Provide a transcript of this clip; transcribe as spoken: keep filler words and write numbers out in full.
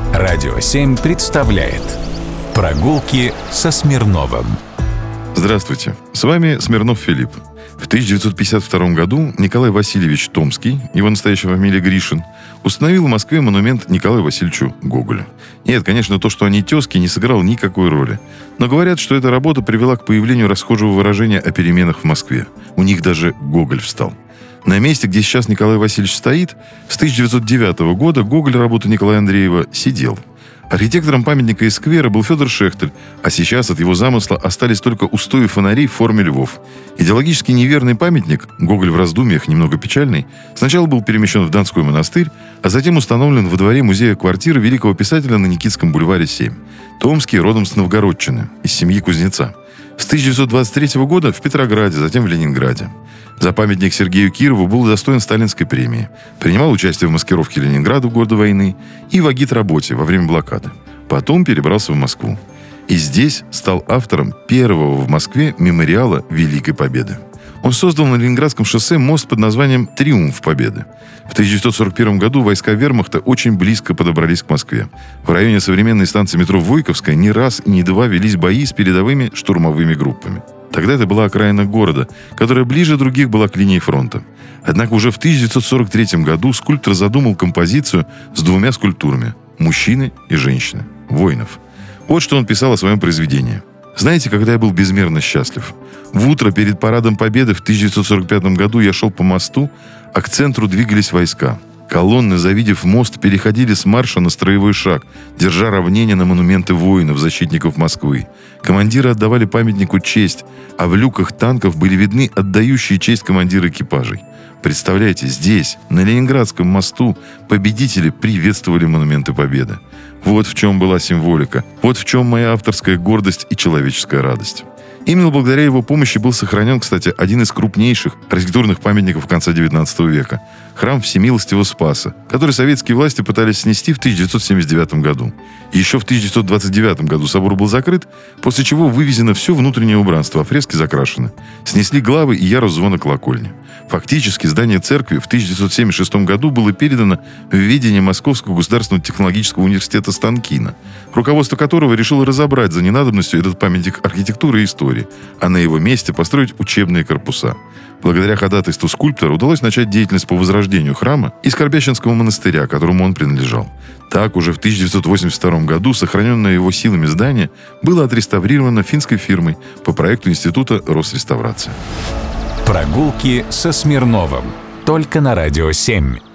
Радио семь представляет «Прогулки со Смирновым». Здравствуйте, с вами Смирнов Филипп. В тысяча девятьсот пятьдесят втором году Николай Васильевич Томский, его настоящая фамилия Гришин, установил в Москве монумент Николаю Васильевичу Гоголю. Нет, конечно, то, что они тезки, не сыграло никакой роли. Но говорят, что эта работа привела к появлению расхожего выражения о переменах в Москве. У них даже Гоголь встал. На месте, где сейчас Николай Васильевич стоит, с тысяча девятьсот девятого года Гоголь, работы Николая Андреева, сидел. Архитектором памятника и сквера был Федор Шехтель, а сейчас от его замысла остались только устои фонарей в форме львов. Идеологически неверный памятник, Гоголь в раздумьях, немного печальный, сначала был перемещен в Донской монастырь, а затем установлен во дворе музея квартиры великого писателя на Никитском бульваре семь. Томский родом с Новгородчины, из семьи кузнеца. С тысяча девятьсот двадцать третьего года в Петрограде, затем в Ленинграде. За памятник Сергею Кирову был удостоен Сталинской премии. Принимал участие в маскировке Ленинграда в годы войны и в агитработе во время блокады. Потом перебрался в Москву. И здесь стал автором первого в Москве мемориала Великой Победы. Он создал на Ленинградском шоссе мост под названием «Триумф Победы». В тысяча девятьсот сорок первом году войска вермахта очень близко подобрались к Москве. В районе современной станции метро Войковская не раз и не два велись бои с передовыми штурмовыми группами. Тогда это была окраина города, которая ближе других была к линии фронта. Однако уже в тысяча девятьсот сорок третьем году скульптор задумал композицию с двумя скульптурами – мужчины и женщины, воинов. Вот что он писал о своем произведении. «Знаете, когда я был безмерно счастлив? В утро перед парадом Победы в тысяча девятьсот сорок пятом году я шел по мосту, а к центру двигались войска. Колонны, завидев мост, переходили с марша на строевой шаг, держа равнение на монументы воинов, защитников Москвы. Командиры отдавали памятнику честь, а в люках танков были видны отдающие честь командиры экипажей. Представляете, здесь, на Ленинградском мосту, победители приветствовали монументы Победы. Вот в чем была символика, вот в чем моя авторская гордость и человеческая радость». Именно благодаря его помощи был сохранен, кстати, один из крупнейших архитектурных памятников конца девятнадцатого века – храм Всемилостивого Спаса, который советские власти пытались снести в тысяча девятьсот семьдесят девятом году. Еще в тысяча девятьсот двадцать девятом году собор был закрыт, после чего вывезено все внутреннее убранство, а фрески закрашены. Снесли главы и ярус звона колокольни. Фактически здание церкви в тысяча девятьсот семьдесят шестом году было передано в ведение Московского государственного технологического университета Станкина, руководство которого решило разобрать за ненадобностью этот памятник архитектуры и истории, а на его месте построить учебные корпуса. Благодаря ходатайству скульптора удалось начать деятельность по возрождению храма и Скорбященского монастыря, которому он принадлежал. Так, уже в тысяча девятьсот восемьдесят втором году сохраненное его силами здание было отреставрировано финской фирмой по проекту Института Росреставрации. Прогулки со Смирновым. Только на Радио семь.